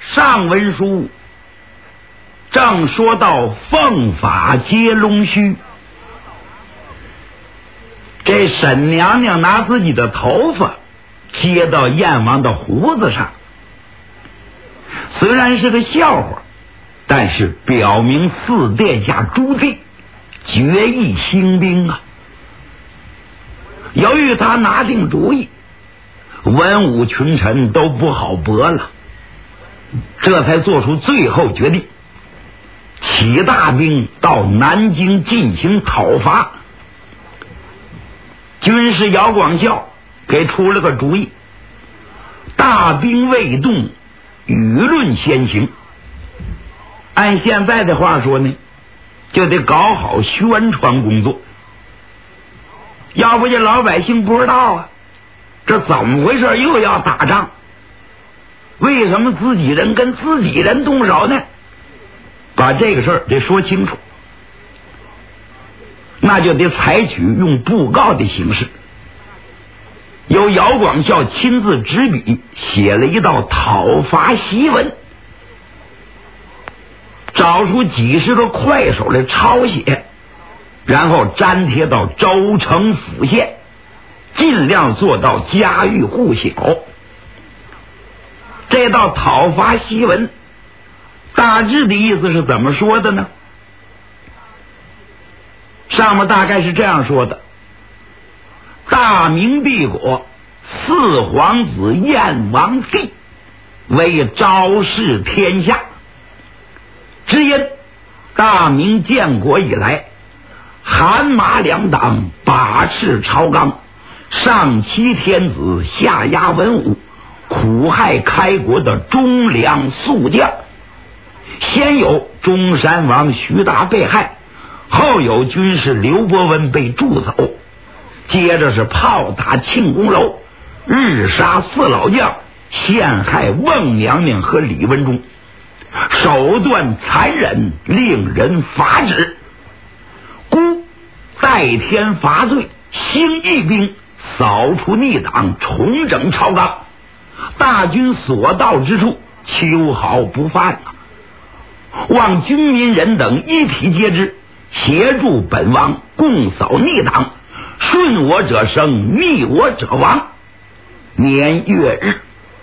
上文书正说到凤发接龙须，这沈娘娘拿自己的头发接到燕王的胡子上，虽然是个笑话，但是表明四殿下朱棣决意兴兵啊。由于他拿定主意，文武群臣都不好驳了，这才做出最后决定，起大兵到南京进行讨伐。军师姚广孝给出了个主意，大兵未动，舆论先行。按现在的话说呢，就得搞好宣传工作，要不这老百姓不知道啊，这怎么回事，又要打仗，为什么自己人跟自己人动手呢？把这个事儿得说清楚，那就得采取用布告的形式，由姚广孝亲自执笔写了一道讨伐檄文，找出几十个快手来抄写，然后粘贴到州城府县，尽量做到家喻户晓。这道讨伐檄文大致的意思是怎么说的呢？上面大概是这样说的：大明帝国四皇子燕王帝为昭示天下，只因大明建国以来，韩马两党把持朝纲，上欺天子，下压文武，苦害开国的忠良宿将。先有中山王徐达被害，后有军师刘伯温被铸走，接着是炮打庆功楼，日杀四老将，陷害孟娘娘和李文忠，手段残忍，令人发指。孤代天罚罪，兴义兵，扫除逆党，重整朝纲，大军所到之处，秋毫不犯啊！望军民人等一体皆知，协助本王共扫逆党，顺我者生，逆我者亡。年月日，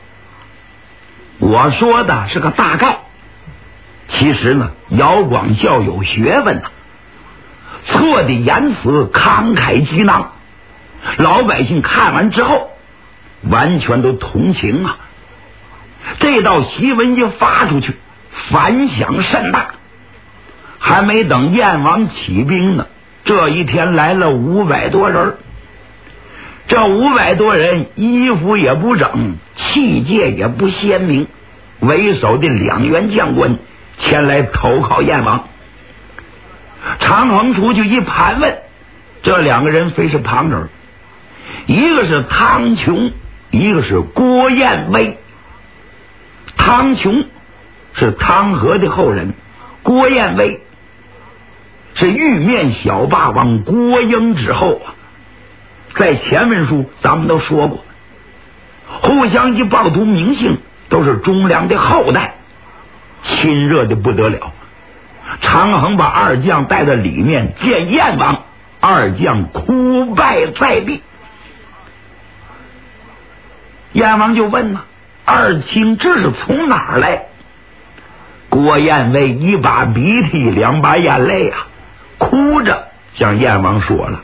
我说的是个大概，其实呢，姚广孝有学问啊，错的言辞慷慨激囊，老百姓看完之后完全都同情啊。这道檄文一发出去，反响甚大，还没等燕王起兵呢，这一天来了500多人。这500多人衣服也不整，气节也不鲜明，为首的2员将官前来投靠燕王。常衡出去一盘问，这2个人非是旁人，一个是汤琼，一个是郭彦威。汤琼是汤和的后人，郭彦威是玉面小霸王郭英之后啊。在前文书咱们都说过，互相一报读名姓，都是忠良的后代，亲热的不得了。常衡把二将带到里面见燕王，二将哭拜在地。燕王就问了，二卿这是从哪儿来？郭彦威一把鼻涕2把眼泪啊，哭着向燕王说了，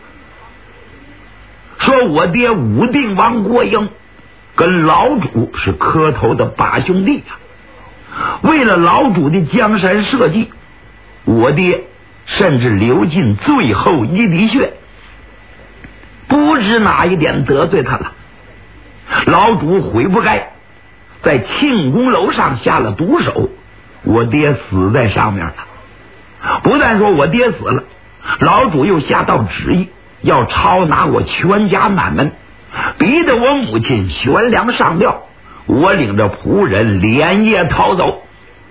说我爹武定王郭英跟老主是磕头的8兄弟啊，为了老主的江山社稷，我爹甚至流尽最后一滴血，不知哪一点得罪他了，老主悔不该，在庆功楼上下了毒手，我爹死在上面了。不但说我爹死了，老主又下道旨意，要抄拿我全家满门，逼得我母亲悬梁上吊，我领着仆人连夜逃走。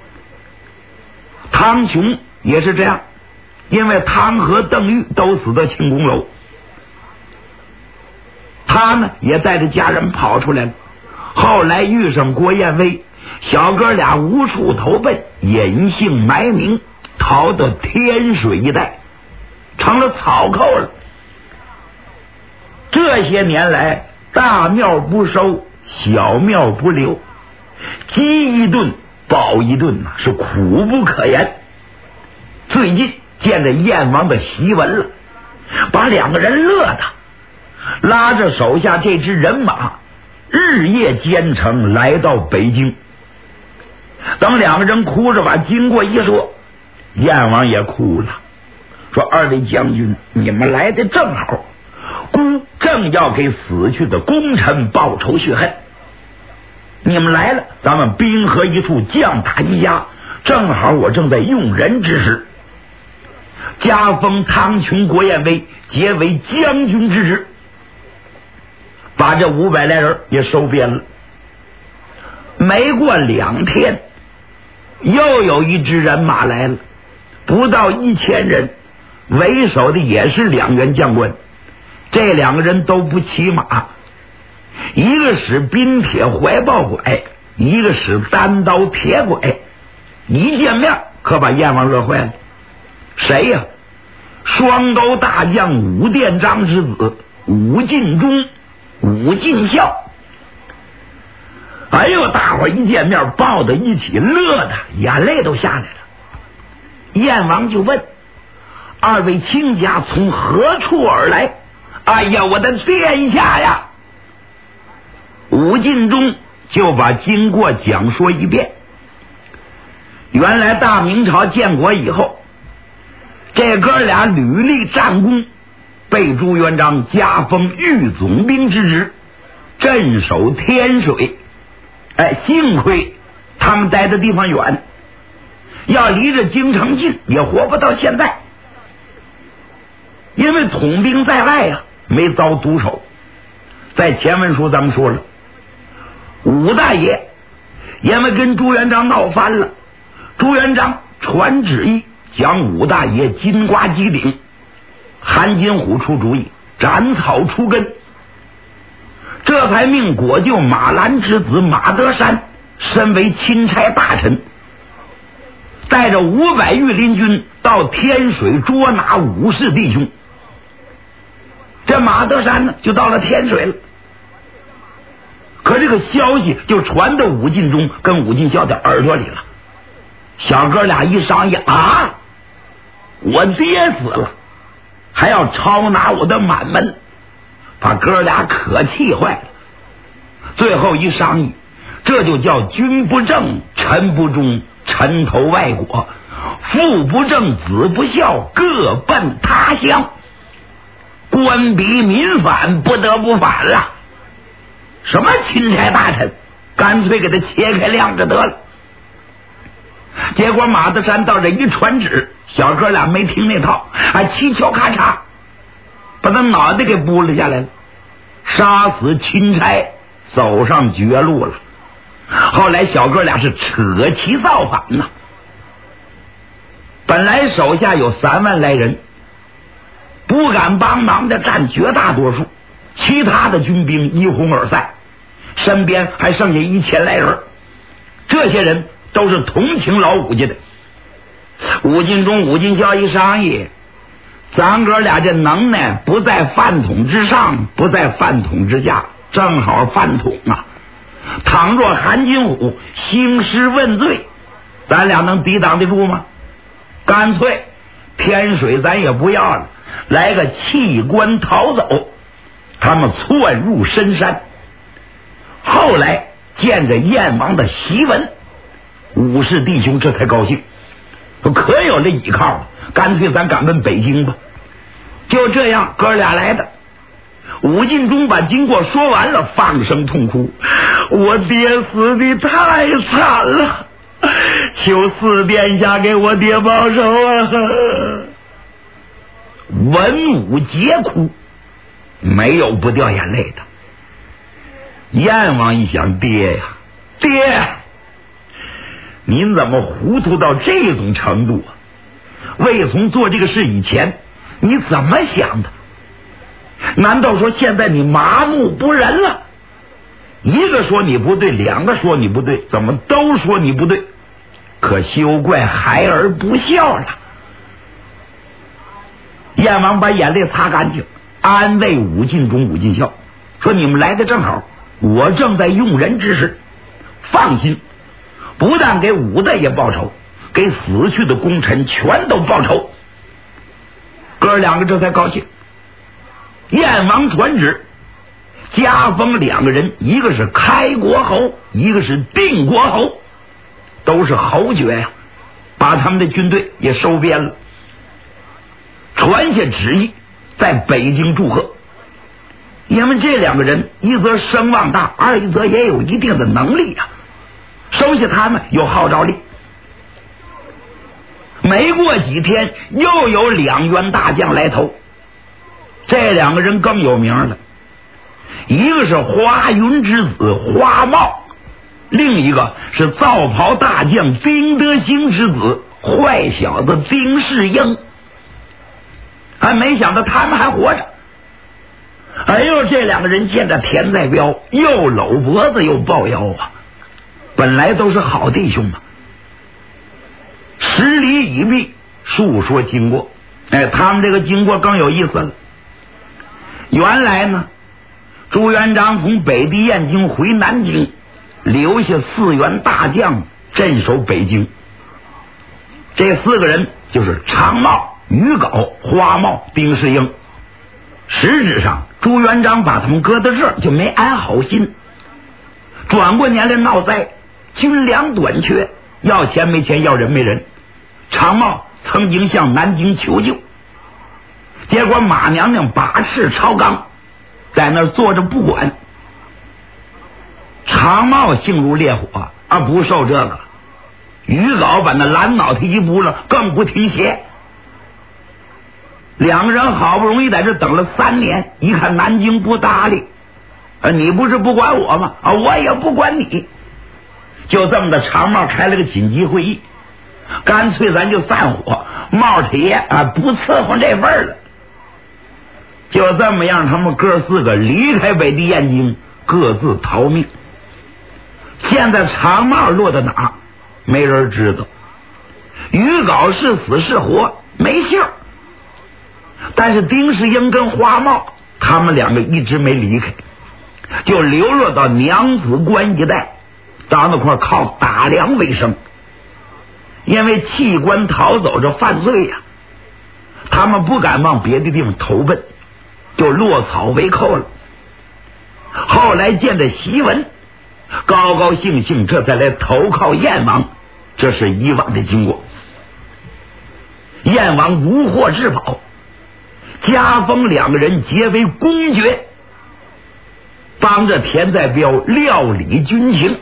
汤琼也是这样，因为汤和邓玉都死在庆功楼，他呢也带着家人跑出来了，后来遇上郭彦威， 小哥俩无处投奔，隐姓埋名，逃到天水一带，成了草寇了。这些年来，大庙不收，小庙不留，饥一顿饱一顿啊，是苦不可言。最近见着燕王的檄文了，把两个人乐的，拉着手下这支人马日夜兼程来到北京。等两个人哭着把经过一说，燕王也哭了，说二位将军，你们来的正好，孤正要给死去的功臣报仇雪恨，你们来了，咱们兵合一处，将打一家，正好我正在用人之时，加封汤琼、郭彦威皆为将军之职，把这500来人也收编了。没过2天，又有一支人马来了，不到1000人，为首的也是2员将官。这2个人都不骑马，一个使冰铁怀抱拐，一个使单刀铁拐。一见面可把燕王乐坏了。谁呀？双沟大将武殿章之子武进忠、武进孝。哎呦，大伙一见面抱在一起，乐的眼泪都下来了。燕王就问：二位卿家从何处而来？哎呀，我的殿下呀！武进忠就把经过讲说一遍。原来大明朝建国以后，这哥俩屡立战功，被朱元璋加封御总兵之职，镇守天水。幸亏他们待的地方远，要离着京城近也活不到现在。因为统兵在外啊，没遭毒手。在前文书咱们说了，武大爷因为跟朱元璋闹翻了，朱元璋传旨意将武大爷金瓜击顶，韩金虎出主意斩草除根，这才命国舅马兰之子马德山身为钦差大臣，带着500御林军到天水捉拿武氏弟兄。这马德山呢，就到了天水了。可这个消息就传到武进忠跟武进孝的耳朵里了。小哥俩一商议啊，我爹死了，还要抄拿我的满门，把哥俩可气坏了。最后一商议，这就叫君不正，臣不忠，臣投外国，父不正，子不孝，各奔他乡。官逼民反，不得不反了。什么钦差大臣，干脆给他切开晾着得了。结果马德山到这一传旨，小哥俩没听那套，七敲咔嚓把他脑袋给拨了下来了，杀死钦差，走上绝路了。后来小哥俩是扯旗造反呐。本来手下有3万来人，不敢帮忙的占绝大多数，其他的军兵一哄而散，身边还剩下1000来人。这些人都是同情老武家的。武进忠、武进孝一商议，咱哥俩这能耐不在饭桶之上，不在饭桶之下，正好饭桶啊。倘若韩金虎兴师问罪，咱俩能抵挡得住吗？干脆天水咱也不要了，来个弃官逃走。他们窜入深山，后来见着燕王的檄文，武氏弟兄这才高兴，可有了依靠了，干脆咱赶奔北京吧。就这样哥俩来的。武进忠把经过说完了，放声痛哭，我爹死的太惨了，求四殿下给我爹报仇啊！文武皆哭，没有不掉眼泪的。燕王一想，爹呀，爹，您怎么糊涂到这种程度啊？魏从做这个事以前，你怎么想的？难道说现在你麻木不仁了？ 一个说你不对，两个说你不对，怎么都说你不对？可休怪孩儿不孝了。燕王把眼泪擦干净，安慰武进忠、武进孝，说你们来的正好，我正在用人之时，放心，不但给武大爷报仇，给死去的功臣全都报仇。哥两个这才高兴。燕王传旨，加封两个人，一个是开国侯，一个是定国侯，都是侯爵呀，把他们的军队也收编了，传下旨意，在北京祝贺。因为这两个人，一则声望大，二一则也有一定的能力呀，收下他们有号召力。没过几天，又有两员大将来投，这两个人更有名了，一个是花云之子花茂，另一个是皂袍大将丁德兴之子坏小子丁世英。没想到他们还活着。哎呦，这两个人见着田在彪，又搂脖子又抱腰啊，本来都是好弟兄嘛。十里已毕，述说经过。他们这个经过更有意思了。原来呢，朱元璋从北地燕京回南京，留下4员大将镇守北京。这4个人就是常茂、于皋、花茂、丁世英。实质上朱元璋把他们搁到这儿就没安好心，转过年来闹灾，军粮短缺，要钱没钱，要人没人。常茂曾经向南京求救，结果马娘娘把持朝纲，在那儿坐着不管。常茂性如烈火不受这个。于皋把那蓝脑袋一拨了，更不停歇。两个人好不容易在这等了3年，一看南京不搭理，你不是不管我吗？我也不管你。就这么的，常茂开了个紧急会议，干脆咱就散伙，茂大爷不伺候这份儿了。就这么样，他们哥4个离开北地燕京，各自逃命。现在常茂落到哪，没人知道。于皋是死是活，没信儿。但是丁世英跟花茂他们两个一直没离开，就流落到娘子关一带，到那块靠打粮为生。因为弃官逃走这犯罪呀，他们不敢往别的地方投奔，就落草为寇了。后来见着檄文，高高兴兴这才来投靠燕王，这是以往的经过。燕王如获至宝，加封2个人结为公爵，帮着田在彪料理军情。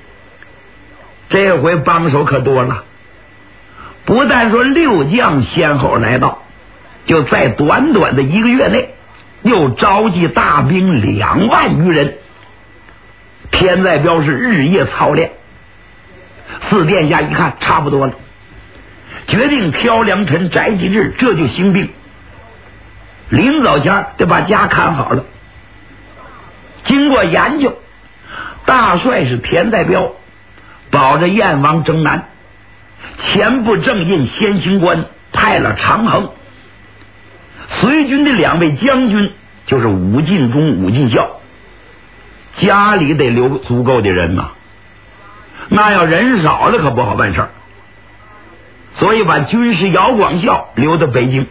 这回帮手可多了，不但说6将先后来到，就在短短的1个月内又召集大兵2万余人。田在彪是日夜操练，四殿下一看差不多了，决定挑良辰摘吉日，这就兴兵。临走前就把家看好了。经过研究，大帅是田在彪，保着燕王征南。前部正印先行官派了长衡，随军的2位将军就是武进忠、武进孝。家里得留足够的人呐，那要人少了可不好办事儿。所以把军师姚广孝留到北京。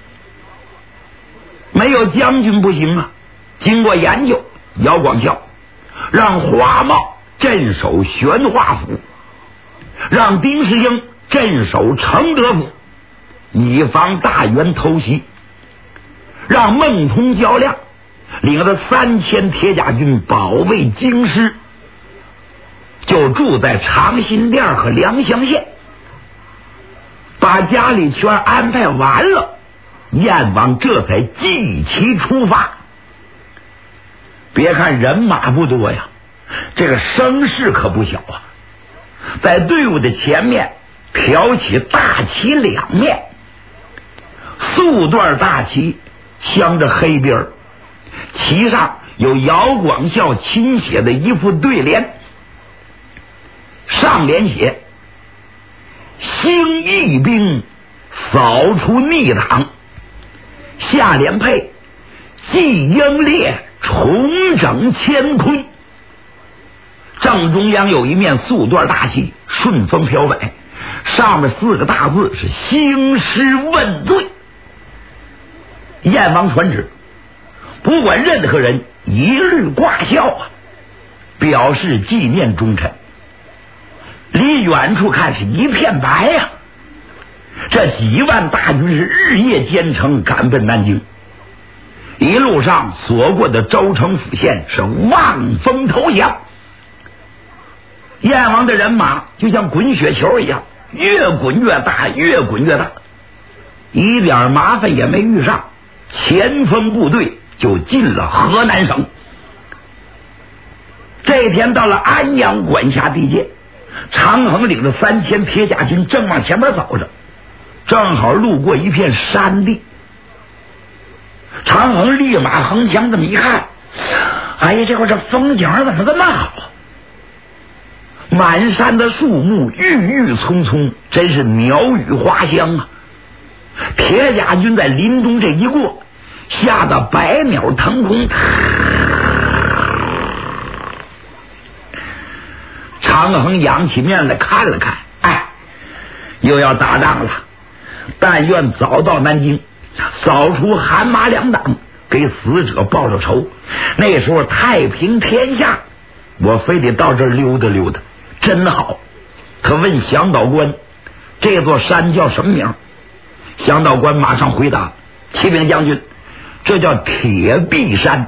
没有将军不行啊，经过研究，姚广孝让花茂镇守宣化府，让丁世英镇守承德府，以防大员偷袭，让孟通、焦亮领了3000铁甲军保卫京师，就住在长辛店和良乡县。把家里全安排完了，燕王这才继其出发。别看人马不多呀，这个声势可不小啊。在队伍的前面挑起大旗2面，素缎大旗镶着黑边，旗上有姚广孝亲写的一副对联，上联写兴义兵扫除逆党，下联配继英烈重整乾坤。正中央有一面素缎大旗，顺风飘摆，上面4个大字是兴师问罪。燕王传旨，不管任何人一律挂孝啊，表示纪念忠臣。离远处看是一片白呀，这几万大军是日夜兼程赶奔南京，一路上所过的州城府县是望风投降。燕王的人马就像滚雪球一样，越滚越大，越滚越大，一点麻烦也没遇上，前锋部队就进了河南省。这天到了安阳管辖地界，长衡领着3000铁甲军正往前面走着，正好路过一片山地。长衡立马横枪这么一看，哎呀，这会儿这风景怎么这么好？满山的树木郁郁葱葱，真是鸟语花香啊！铁甲军在林中这一过，吓得百鸟腾空。长衡仰起面来看了看，哎，又要打仗了。但愿早到南京，扫除韩马两党，给死者报了仇。那时候太平天下，我非得到这儿溜达溜达，真好。可问向导官，这座山叫什么名？向导官马上回答：启禀将军，这叫铁壁山。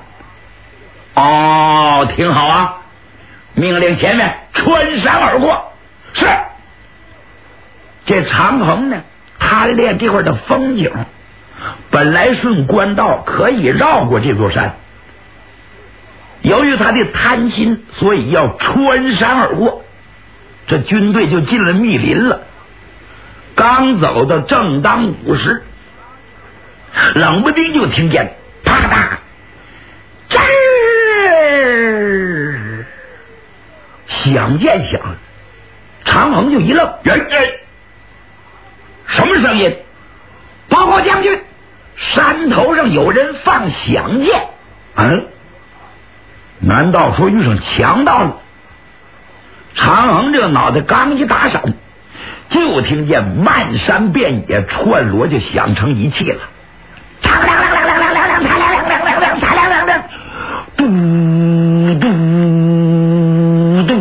哦，挺好啊。命令前面穿山而过。是。这长衡呢，贪恋这块的风景，本来顺官道可以绕过这座山，由于他的贪心，所以要穿山而过。这军队就进了密林了。刚走到正当午时，冷不丁就听见啪嗒吱儿响箭响，长衡就一愣，什么声音？报告将军，山头上有人放响箭。难道说遇上强盗了？长衡这个脑袋刚一打闪，就听见漫山遍野串锣就响成一气了。嘟嘟嘟，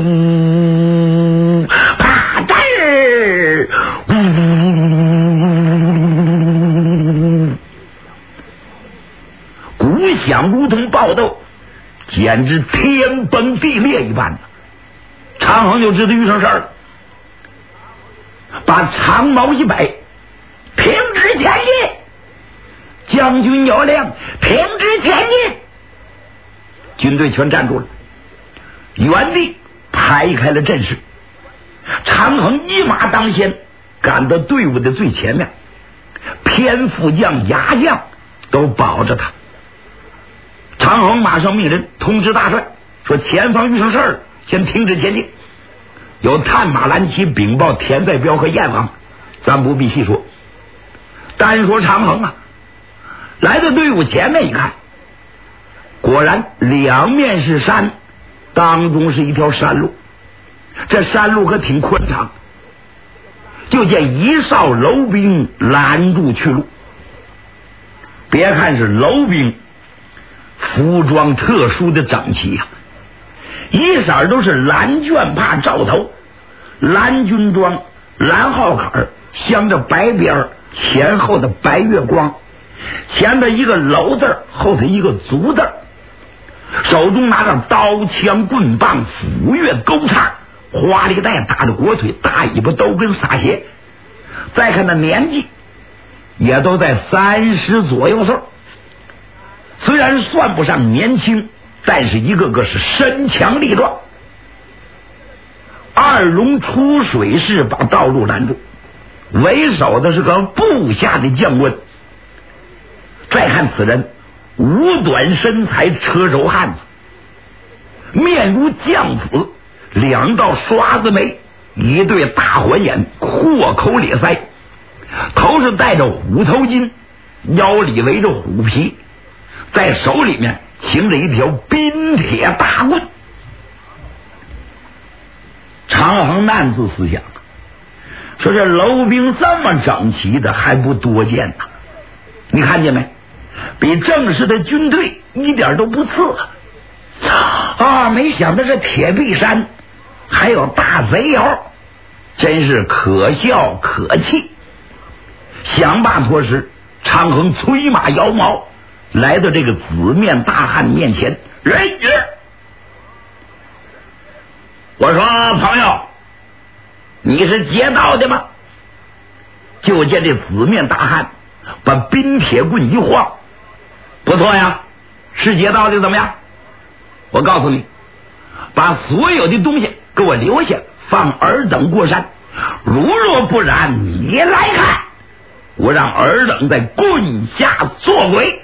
啪嗒儿，鼓响如同爆豆，简直天崩地裂一般。长衡就知道遇上事儿了，把长矛一摆，停止前进！将军有令，停止前进！军队全站住了，原地排开了阵势。长衡一马当先，赶到队伍的最前面，偏副将、牙将都保着他。长衡马上命人通知大帅，说前方遇上事儿，先停止前进。有探马蓝旗禀报田在彪和燕王，咱不必细说。单说长衡啊，来到队伍前面一看，果然两面是山，当中是一条山路。这山路可挺宽敞，就见一哨楼兵拦住去路。别看是楼兵，服装特殊的整齐呀，一色都是蓝绢帕罩头，蓝军装，蓝号坎，镶着白边，前后的白月光，前边一个楼字，后头一个足字，手中拿着刀枪棍棒斧钺钩叉，花里带打着国腿，大尾巴都跟撒鞋。再看那年纪也都在30左右岁，虽然算不上年轻，但是一个个是身强力壮。二龙出水式把道路拦住，为首的是个部下的将官。再看此人，五短身材，车轴汉子， 面如酱紫，两道刷子眉，一对大环眼，阔口咧腮，头是戴着虎头巾，腰里围着虎皮，在手里面擎着一条冰铁大棍。长衡暗自思想，说这楼兵这么整齐的还不多见呐，你看见没？比正式的军队一点都不次啊！没想到这铁壁山还有大贼窑，真是可笑可气。想罢脱时，长衡催马摇矛，来到这个紫面大汉面前。人也，我说朋友，你是劫道的吗？就见这紫面大汉把冰铁棍一晃，不错呀，是劫道的怎么样？我告诉你，把所有的东西给我留下，放尔等过山。如若不然，你来看，我让尔等在棍下做鬼。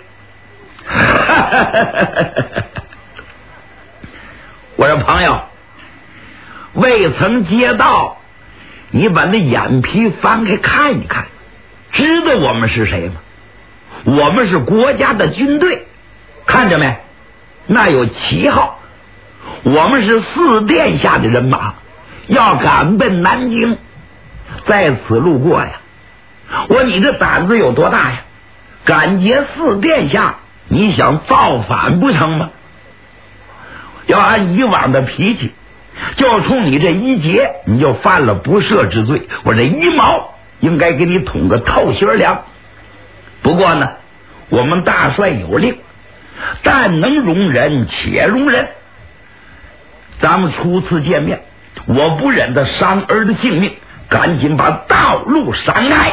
我说朋友，未曾劫道，你把那眼皮翻开看一看，知道我们是谁吗？我们是国家的军队，看着没？那有旗号，我们是四殿下的人马，要赶奔南京，在此路过呀。我你这胆子有多大呀？赶劫四殿下，你想造反不成吗？要按以往的脾气，就冲你这一劫，你就犯了不赦之罪，我这一毛应该给你捅个透心凉。不过呢，我们大帅有令，但能容人且容人。咱们初次见面，我不忍得伤儿的性命，赶紧把道路闪开。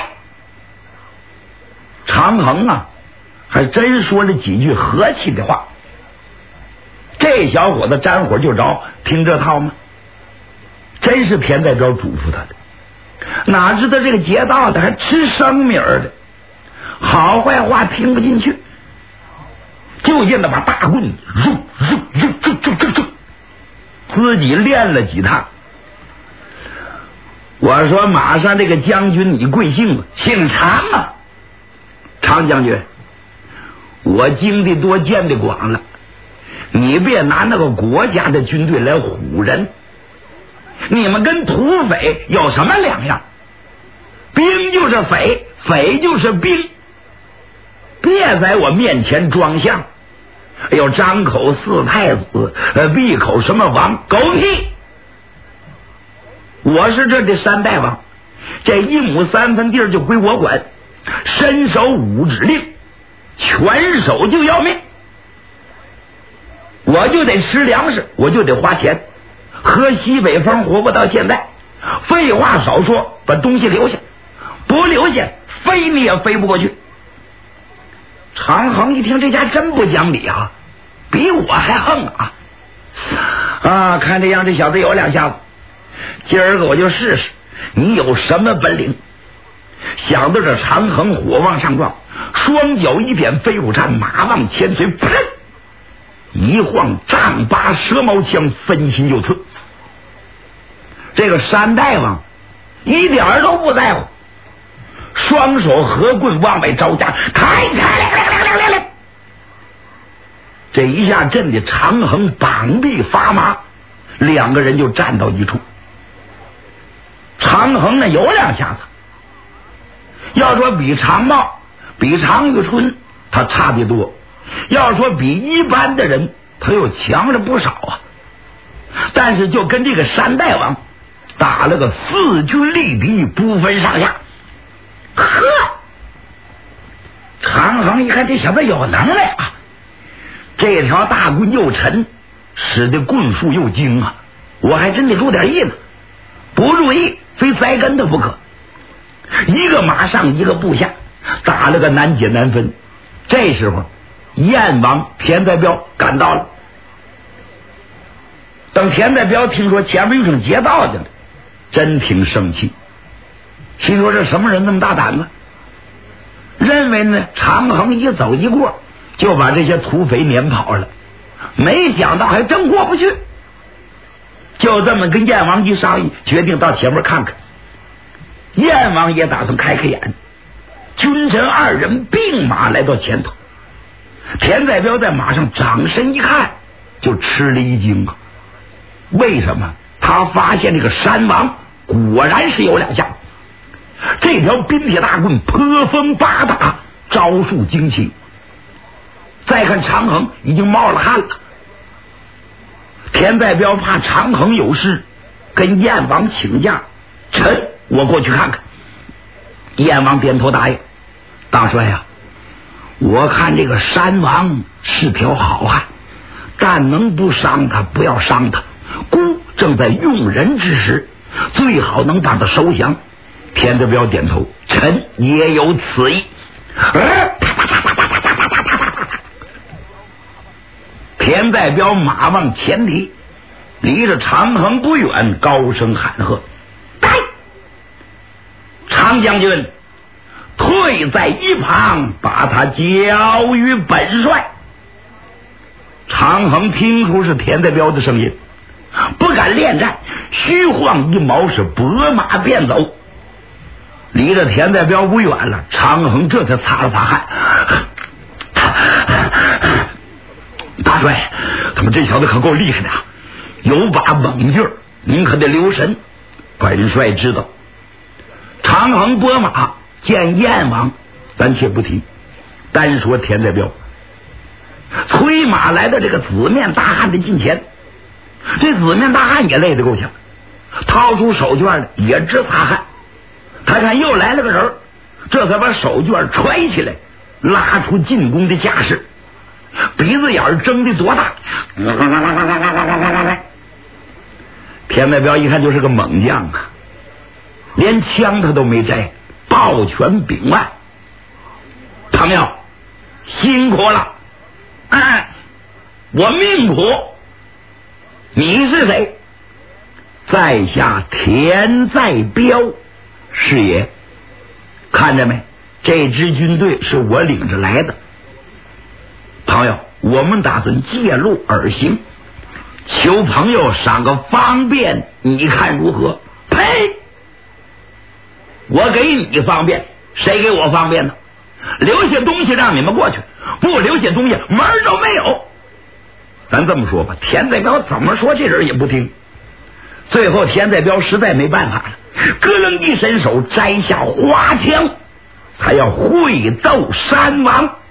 长衡啊，还真说了几句和气的话。这小伙子沾火就着，听这套吗？真是田代表嘱咐他的，哪知道这个劫道的还吃生米的，好坏话听不进去，就见他把大棍自己练了几趟。我说马上这个将军你贵姓啊？姓常啊。常将军，我经的多见的广了，你别拿那个国家的军队来唬人，你们跟土匪有什么两样？兵就是匪，匪就是兵，别在我面前装相。哎呦，张口四太子，闭口什么王，狗屁！我是这的山大王，这1亩3分地就归我管，伸手5指令，全手就要命。我就得吃粮食，我就得花钱，喝西北风活不到现在。废话少说，把东西留下，不留下飞你也飞不过去。长衡一听，这家真不讲理啊，比我还横啊！看这样，这小子有两下子，今儿个我就试试你有什么本领。想到这长衡火往上撞，双脚一点飞虎颤，马往前随，砰！一晃丈八蛇矛枪，分心就刺。这个山大王一点都不在乎，双手合棍往外招架，开！这一下震得长衡膀臂发麻，两个人就站到一处。长衡呢有两下子，要说比长茂比常遇春他差得多，要说比一般的人他又强了不少啊。但是就跟这个山大王打了个4军力敌，不分上下。呵，长衡一看这小子有能耐啊，这条大棍又沉，使得棍术又精啊，我还真得注点意呢，不注意非栽跟头不可。一个马上一个部下，打了个难解难分。这时候燕王田代彪赶到了，等田代彪听说前面有场劫道的了，真挺生气，心说这什么人那么大胆子，认为呢长衡一走一过就把这些土匪撵跑了， 没想到还真过不去。就这么跟燕王一商议，决定到前面看看。燕王也打算开开眼，君臣二人并马来到前头。田载彪在马上掌身一看，就吃了一惊啊！为什么？他发现这个山王果然是有两下，这条冰铁大棍破风八打，招数精奇。再看长衡已经冒了汗了。田载彪怕长衡有事，跟燕王请假，臣我过去看看。燕王点头答应。大帅呀，我看这个山王是条好汉，但能不伤他不要伤他。孤正在用人之时，最好能把他收降。田载彪点头，臣也有此意。田载彪马往前提，离着长衡不远，高声喊喝：“来！长将军，退在一旁，把他交于本帅。”长衡听出是田载彪的声音，不敢恋战，虚晃一毛，是拨马便走。离着田载彪不远了，长衡这才擦了擦汗。大帅，他们这小子可够厉害的，有把猛劲儿，您可得留神。本帅知道。长衡拨马见燕王，咱且不提，单说田载彪。催马来到这个紫面大汉的近前，这紫面大汉也累得够呛，掏出手绢来也直擦汗。他看又来了个人，这才把手绢揣起来，拉出进攻的架势，鼻子眼睁得多大。田载彪一看就是个猛将啊，连枪他都没摘，抱拳秉腕：“朋友辛苦了。我命苦。你是谁？”“在下田载彪。”“是也。看着没，这支军队是我领着来的。朋友，我们打算借路而行，求朋友赏个方便，你看如何？”“呸！我给你方便，谁给我方便呢？留下东西让你们过去，不留下东西门都没有。”咱这么说吧，田载彪怎么说这人也不听。最后田载彪实在没办法了，咯楞一伸手摘下花枪，他要会斗山王。